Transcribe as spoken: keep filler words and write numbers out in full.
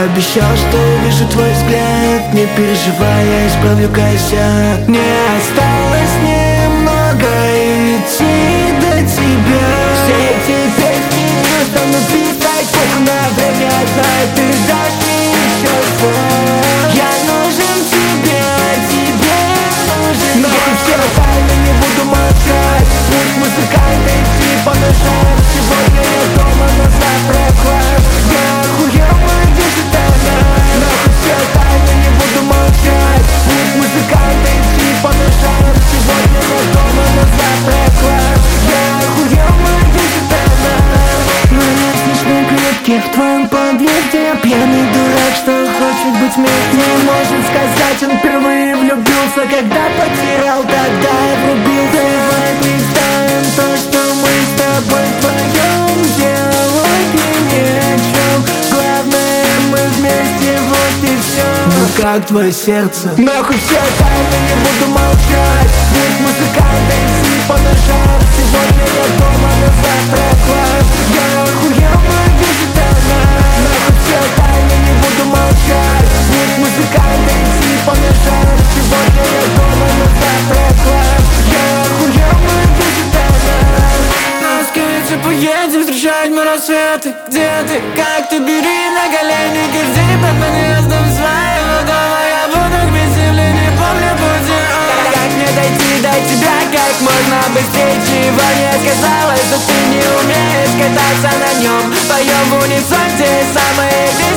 Пообещал, что увижу твой взгляд. Не переживай, я исправлю косяк. Не осталось немного идти до тебя. Все эти песни не стану писать. Похуй на время, я знаю, ты дашь мне еще свой. Я нужен тебе, тебе нужен я. Но все тайны не буду молчать. Пусть музыканты идти по ножам. Сегодня я дома, но завтра класс. Я охуел, где же она? Нахуй все тайны не буду молчать. Пусть музыканты идти по ножам. Сегодня я дома, но завтра класс. Я охуел, где же она? На лестничной клетке в твоем подъезде. Я пьяный дурак, что хочет быть вместе. Не может сказать, он впервые влюбился, когда потерял, тогда я врубился. Давай представим то, что мы с тобой вдвоем. Диалоги ни о чем. Главное, мы вместе, вот и все. Ну как твое сердце? Нахуй все тайны, не буду молчать. Пусть музыканты идти по ножам. Сегодня я дома, но завтра класс. Я охуел, где же она? Нахуй все тайны, не буду молчать. Пусть музыканты идти по ножам. Сегодня я дома, но завтра класс. Я охуел, где же она? На скейте поедем встречать мы рассветы. Где ты? Как ты? Бери на колени, держи под подъездом своего дома. Я буду к веселье, не помню пути. Как мне дойти до тебя как можно быстрее? Чего не сказала, что ты не умеешь кататься на нем? Поем в унисон, те самые